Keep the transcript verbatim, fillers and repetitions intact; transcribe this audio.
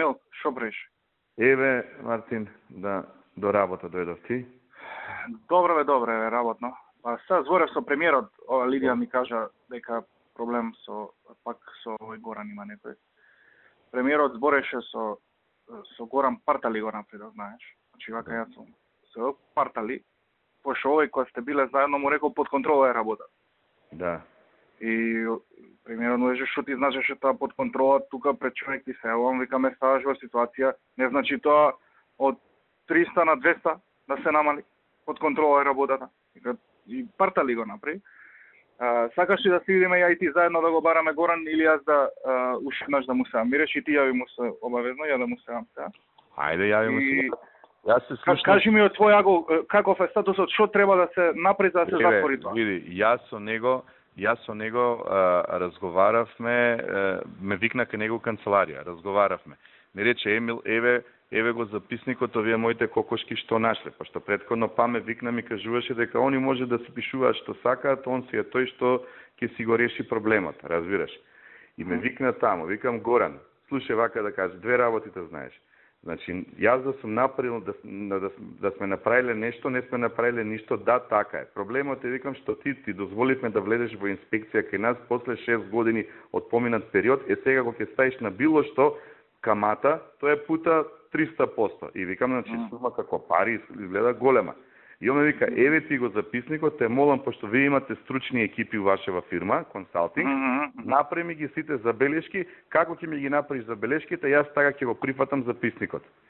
Емил, шо правиш? Еве, Мартин, да до работа дојдов ти. Добро бе, добро бе, работно. Па сега зборев со премиерот, ова Лидија ми кажа дека проблем со пак со овој Горан има некој. Премиерот збореше со со Горан Партали го напред, знаеш. Значи вака јас сум со Партали, пошто овој кога сте биле заедно му рекол под контрола е работа. Да. И премиерот му рече што ти значеше тоа под контрола, тука пред човек ти се евам, викаме ставаш во ситуација, не значи тоа од триста на двеста да се намали, под контрола е работата. И Партали го направи. А, сакаш ли да се видиме ја и ти заедно да го бараме Горан или јас да уште еднаш да му се амиреш и ти јави му се обавезно, ја да му се ам сега. Ајде јави му И... се. Јас се слушнав. Кажи ми од твој агол каков е статусот, што треба да се направи за да се затвори тоа? Види, јас со него Јас со него а, разговаравме, а, ме викна кај него канцеларија, разговаравме. Ми рече Емил, еве, еве го записникот, овие моите кокошки што нашле, пошто претходно па ме викна ми кажуваше дека они може да се пишуваат што сакаат, он си е тој што ќе си го реши проблемот, разбираш. И ме викна таму, викам Горан, слушај вака да кажеш, две работи да знаеш. Значи, јас да сум направил, да, да, да сме направиле нешто, не сме направиле ништо, да, така е. Проблемот е, викам, што ти ти дозволивме да влезеш во инспекција кај нас после шест години од поминат период, е сега кога ќе ставиш на било што камата, тоа е пута триста проценти. И викам, значи, сума како пари, изгледа голема. И он ме вика, еве ти го записникот, те молам, пошто вие имате стручни екипи вашава фирма, консалтинг, Mm-hmm. направи ми ги сите забелешки, како ќе ми ги направиш забелешките, јас така ќе го прифатам записникот.